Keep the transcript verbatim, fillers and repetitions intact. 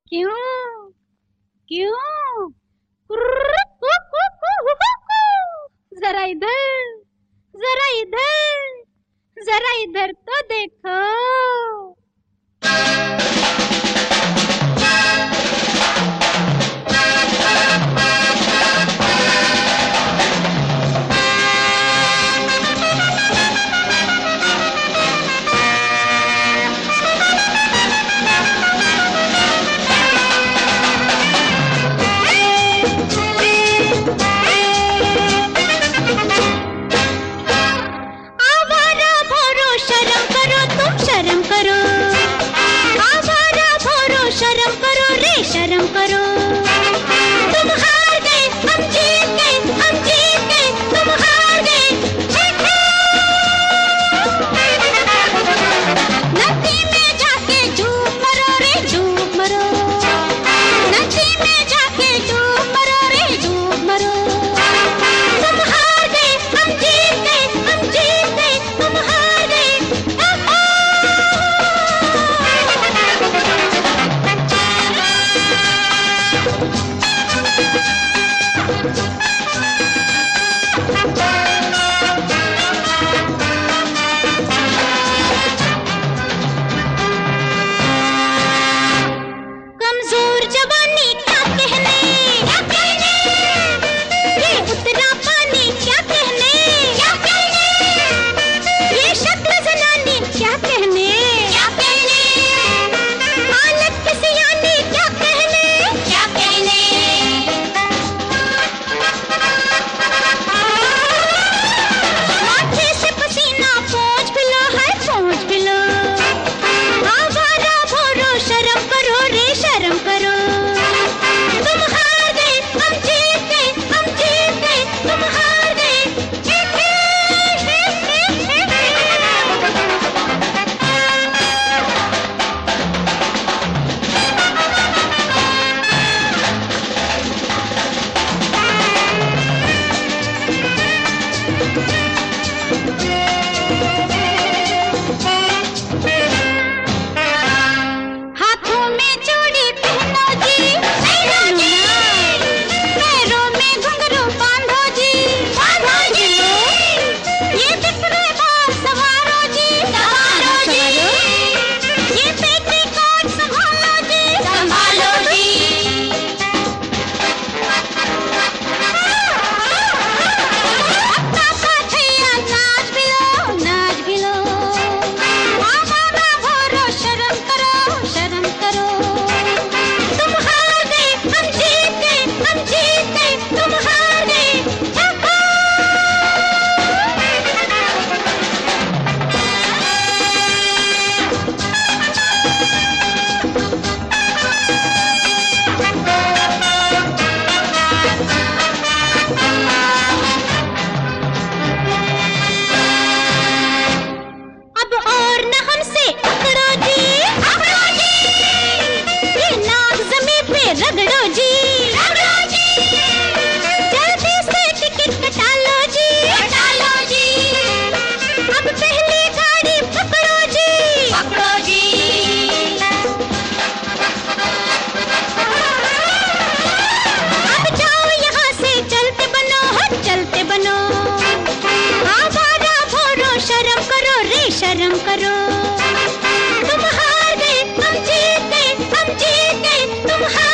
क्यों क्यों? जरा इधर, जरा इधर, जरा इधर तो देखो। शर्म करो, तुम हार गए, हम जीत गए, हम जीत गए, तुम हार गए। नदी में जाके डूब मरो रे, डूब मरो, नदी में जाके डूब मरो रे, डूब मरो। तुम हार गए, हम जीत गए, हम जीत गए, तुम हार गए। कमजोर जवानी क्या कहने, क्या कहने, ये उतरा पानी क्या कहने, क्या कहने, ये शक्ल जनानी क्या कहने, क्या कहने, हालत किसियानी क्या कहने, क्या कहने। माथे से पसीना पोंछ भी लो, है पोंछ भी लो। आवारा भोरो शर्म करो रे, शर्म करो। तुम हार गए, हम जीत गए, हम जीत गए, तुम हार गए। हाथों में चूड़ी पहनो जी, पहनो जी, पैरों में घुंघरू बांधो जी, बांधो जी, ये बिखरे बाल संवारो जी, संवारो जी, ये पेटीकोट संभालो जी, संभालो जी। अपना सा छैया नाच भी लो, नाच भी लो। आवारा भोरो शर्म करो, शर्म करो। तुम हार गए, हम जीत गए, हम जीत गए, तुम हार गए। अब और न हमसे अकड़ो जी, अकड़ो जी, ये नाक ज़मीन पे रगड़ो जी, रगड़ो जी, जल्दी से टिकट कटा लो जी, कटा लो जी। अब पहली गाड़ी पकड़ो जी, पकड़ो जी। अब जाओ यहाँ से, चलते बनो, हो चलते बनो। आवारा भोरो शर्म करो रे, शर्म करो। तुम हार गए, हम जीत गए, हम जीत गए, तुम हार